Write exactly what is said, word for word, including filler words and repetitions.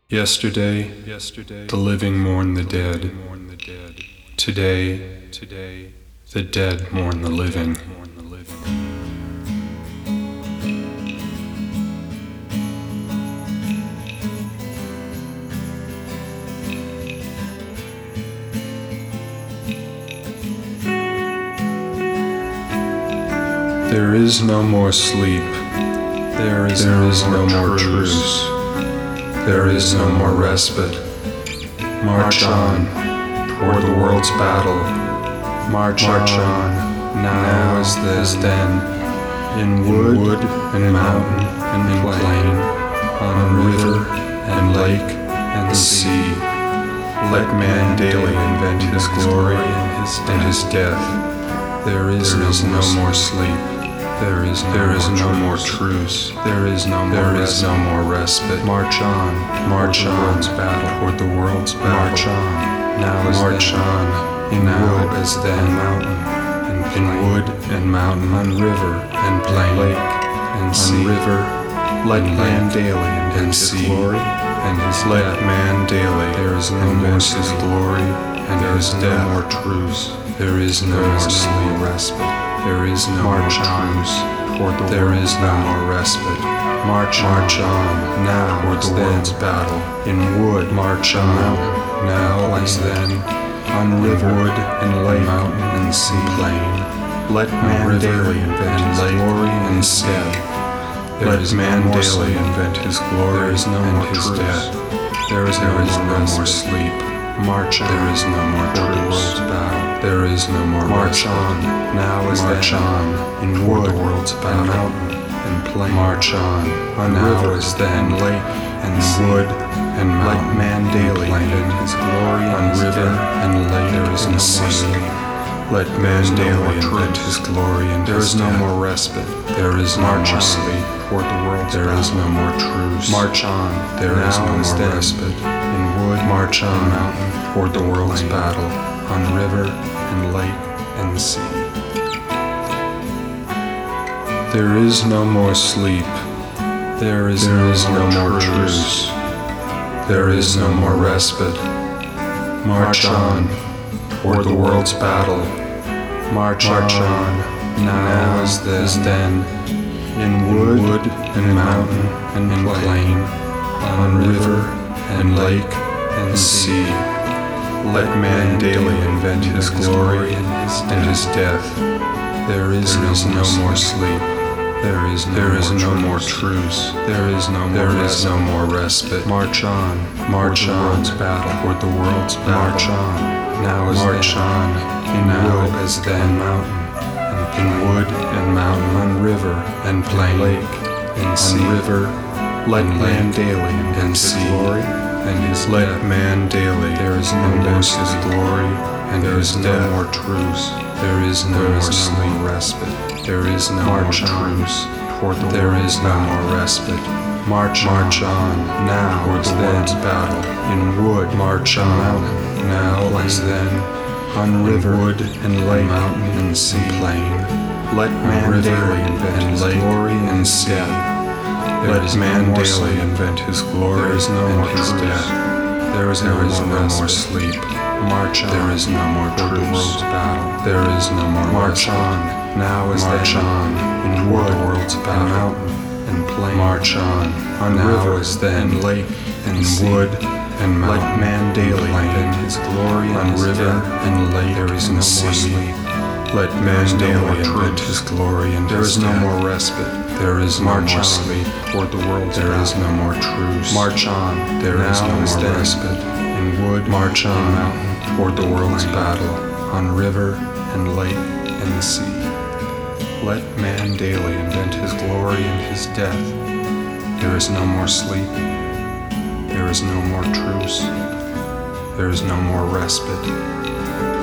Yesterday, yesterday, the living mourn the dead. Today, today, the dead mourn the living. There is no more sleep. There is, there no, is more no more truce. There is no more respite. March on toward the world's battle. March, March on, now, now as this then, in wood, wood and mountain and plain, on river and lake and sea. Let man daily invent his glory and his, and his death. There is, there is no, no more sleep. There is no, there is no more truce. There is no more there is no more respite. March on, march on, battle toward the world's battle. March on, now as march then, on, in now wood as then, mountain and plain, in wood and mountain, on river and plain, lake and sea. River, let man daily and see glory and his let death. Man daily. There is no more his glory and there is no more truce. There is no more sleep respite. There is no march more truce toward the there is no battle. More respite. March, march on, now toward the world's battle. In wood, march on, mountain, now as then, on river, wood and lake, mountain and sea, plain. Let man daily invent his glory and death. Let man daily invent his glory there is no and more his death. There is there no, is more, no more sleep. March on, there is no more truce. Battle. There is no more march on, now is march then, on, in wood, the world's battle, mountain and plain. March on, on river is then, lake and sea. Wood and mountain, let man daily invent his glory on river and lake. There is no more sleep. Let man daily invent his glory and there is no more respite. There is no more sleep. Toward the world's there battle. Is no more truce. March on, there now is no more respite. In wood, march on, mountain toward the world's plain. Battle, on river and lake and sea. There is no more sleep. There is, there no, is more no more truce. There is no more respite. March on toward the world's battle. March, march on, on now as this then, in wood, wood and mountain and plain, on river and lake and sea. Let man daily invent his glory and his death. There is, there is no more sleep. There is no, there is no more truce. There is no there more is no more respite. March on, march on, battle toward the world's battle. March on, now as march then, on, in now wood as then, mountain and in wood and mountain, on river and plain, lake and sea. River, let man daily invent his glory and his let man daily. There is no more his glory and there is no more truce. There is no more sleep respite. There is no march more truce toward the there is no more respite. March, march on, now toward the world's battle. In wood, march on, now as then, on river, wood and lake, mountain and sea, plain. Let man daily invent his glory and sea. Let man daily invent his glory there is no more his death. There is no, is no more sleep. March on, there is no more truce. Battle. There is no more march on. Now is march then, on in wood, world's battle, mountain and plain. March on, on river is then, lake and wood and mountain. Let man daily invent his glory on river and lake. There is no more sleep. Let man daily invent his glory and there is no more respite. There is no more sleep. Toward the world there is no more truce. March on, there is no more respite. In wood, march on, mountain toward the world's battle, on river and lake and sea. Let man daily invent his glory and his death. There is no more sleep. There is no more truce. There is no more respite.